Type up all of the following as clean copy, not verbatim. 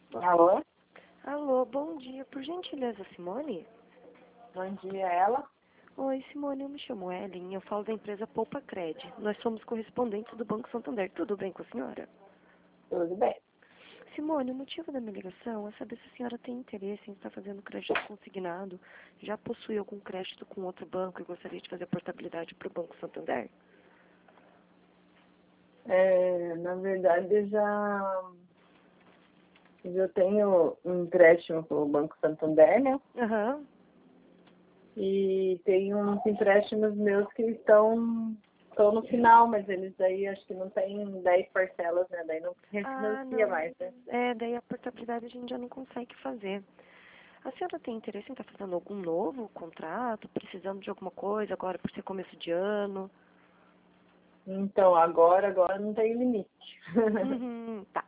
Alô? Alô, bom dia. Por gentileza, Simone? Bom dia, ela? Oi, Simone, eu me chamo Ellen, eu falo da empresa Poupa Cred. Nós somos correspondentes do Banco Santander. Tudo bem com a senhora? Tudo bem. Simone, o motivo da minha ligação é saber se a senhora tem interesse em estar fazendo crédito consignado, já possui algum crédito com outro banco e gostaria de fazer a portabilidade para o Banco Santander? Na verdade, eu tenho um empréstimo com o Banco Santander, né? Aham. E tenho uns empréstimos meus que estão no final, mas eles daí acho que não tem 10 parcelas, né? Daí não refinancia mais, né? Daí a portabilidade a gente já não consegue fazer. A senhora tem interesse em estar fazendo algum novo contrato, precisando de alguma coisa agora por ser começo de ano? Então, agora não tem limite. Tá.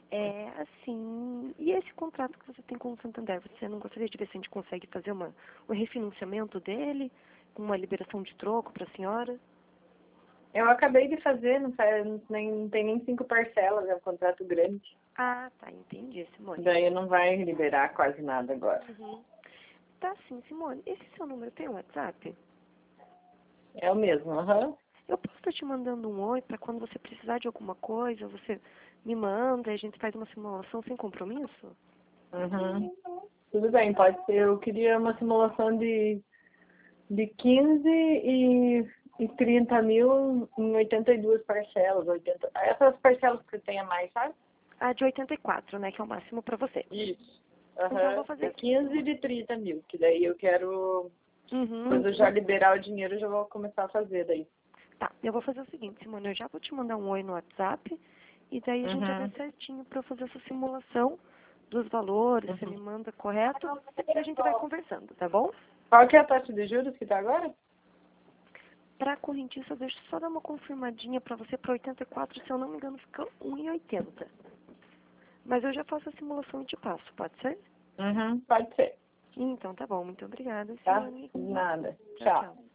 E esse contrato que você tem com o Santander, você não gostaria de ver se a gente consegue fazer um refinanciamento dele, com uma liberação de troco para a senhora? Eu acabei de fazer, não tem nem 5 parcelas, é um contrato grande. Ah, tá, entendi, Simone. Daí não vai liberar quase nada agora. Tá sim, Simone. Esse seu número tem um WhatsApp? É o mesmo, aham. Eu posso estar te mandando um oi para quando você precisar de alguma coisa, você me manda e a gente faz uma simulação sem compromisso? Uhum. Tudo bem, pode ser. Eu queria uma simulação de 15 e 30 mil em 82 parcelas. Essas parcelas que tem a mais, sabe? A de 84, né, que é o máximo para você. Isso. Então eu vou fazer De 15 e de 30 mil, que daí eu quero, quando eu já liberar o dinheiro, eu já vou começar a fazer daí. Tá, eu vou fazer o seguinte, Simone, eu já vou te mandar um oi no WhatsApp e daí a gente já vê certinho para eu fazer essa simulação dos valores, você me manda correto e a gente vai conversando, tá bom? Qual que é a taxa de juros que tá agora? Para correntista, deixa eu só dar uma confirmadinha para você, para 84, se eu não me engano, fica 1,80. Mas eu já faço a simulação e te passo, pode ser? Pode ser. Então tá bom, muito obrigada, Tá? Simone. Nada. Tchau, Tchau. tchau.